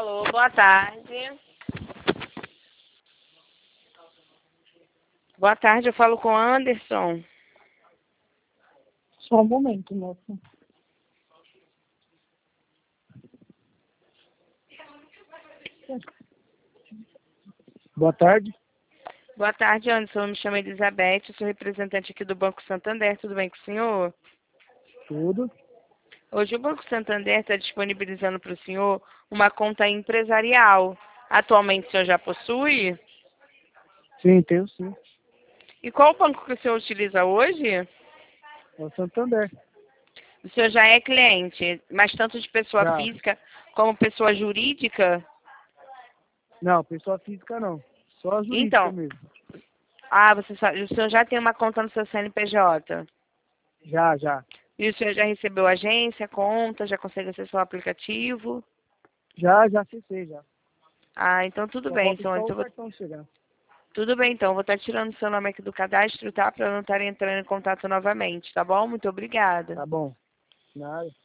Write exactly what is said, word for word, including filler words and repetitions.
Alô, boa tarde. Boa tarde, eu falo com Anderson. Só um momento, moça. Boa tarde. Boa tarde, Anderson. Eu me chamo Elizabeth, eu sou representante aqui do Banco Santander. Tudo bem com o senhor? Tudo? Hoje o Banco Santander está disponibilizando para o senhor uma conta empresarial. Atualmente o senhor já possui? Sim, tenho sim. E qual o banco que o senhor utiliza hoje? É o Santander. O senhor já é cliente, mas tanto de pessoa Já. física como pessoa jurídica? Não, pessoa física não. Só a jurídica Então, mesmo. ah, você só, o senhor já tem uma conta no seu C N P J? Já, já. E o senhor já recebeu agência, conta, já consegue acessar o aplicativo? Já, já acessei, já. Ah, então tudo Só bem. falta Então, só o então vou- cartão chegar. tudo bem, então. Vou estar tirando seu nome aqui do cadastro, tá? Para eu não estar entrando em contato novamente, tá bom? Muito obrigada. Tá bom. Nada.